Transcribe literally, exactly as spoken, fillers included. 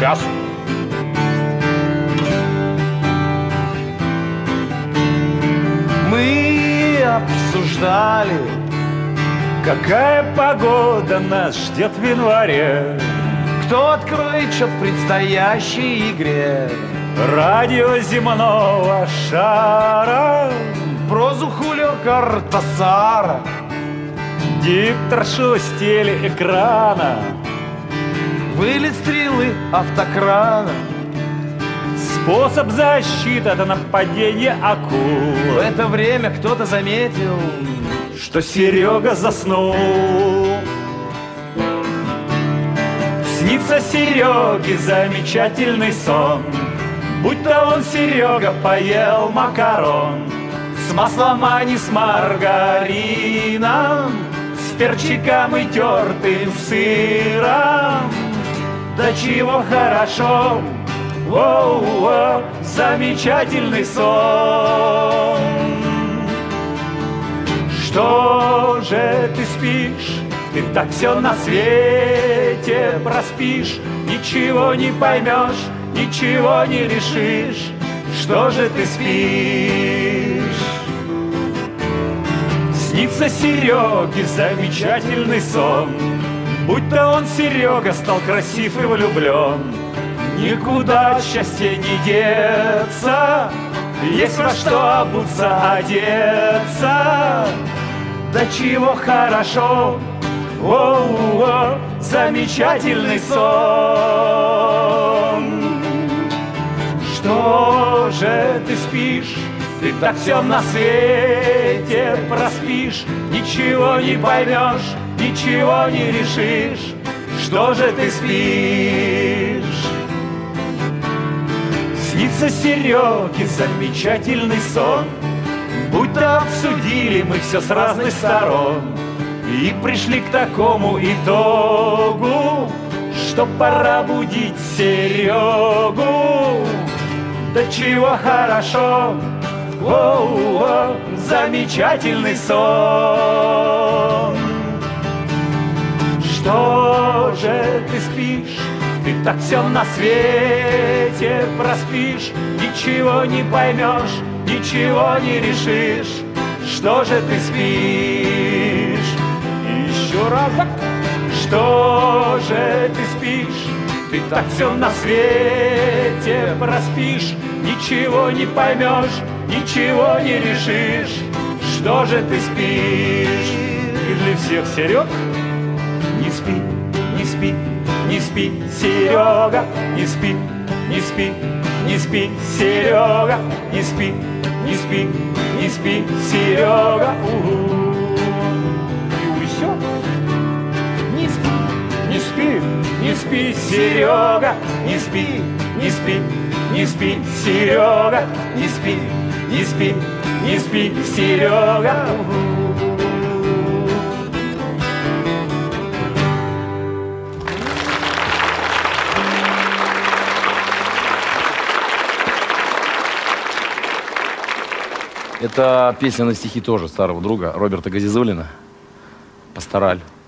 часу. Мы обсуждали, какая погода нас ждет в январе. кто откроет счет в предстоящей игре. Радио земного шара, Прозу Хулио Кортасара, диктор с телеэкрана, вылет стрелы автокрана, способ защиты от нападения акул. В это время кто-то заметил, что Серега заснул. Снится Сереге замечательный сон, будто он, Серега, поел макарон с маслом, а не с маргарином, с перчиком и тертым сыром. Да чего хорошо, воу-воу, замечательный сон. Что же ты спишь? Ты так все на свете проспишь, ничего не поймешь, ничего не решишь. Что же ты спишь? Снится Сереге замечательный сон, будто он, Серега, стал красив и влюблен. Никуда от счастья не деться, есть во что обуться, одеться. Да чего хорошо, воу-воу, замечательный сон. Что же ты спишь? Ты так все на свете проспишь, ничего не поймешь, ничего не решишь. Что же ты спишь? Снится Сереге замечательный сон, будто обсудили мы все с разных сторон и пришли к такому итогу, что пора будить Серегу. Да чего хорошо, воу-воу, замечательный сон. Что же ты спишь? Ты так все на свете проспишь, ничего не поймешь, ничего не решишь. Что же ты спишь? Еще разок. Что же ты спишь? Ты так все на свете проспишь, ничего не поймешь, ничего не решишь. Что же ты спишь? И для всех, Серег, не спи, не спи, не спи, Серега, не спи, не спи, не спи, Серега, не спи, не спи, не спи, Серега. И все. Не спи, не спи, не спи, Серега, не спи, не спи, не спи, Серега, не спи, не спи, не спи, Серега. Это песня на стихи тоже старого друга Роберта Газизуллина «Пастораль».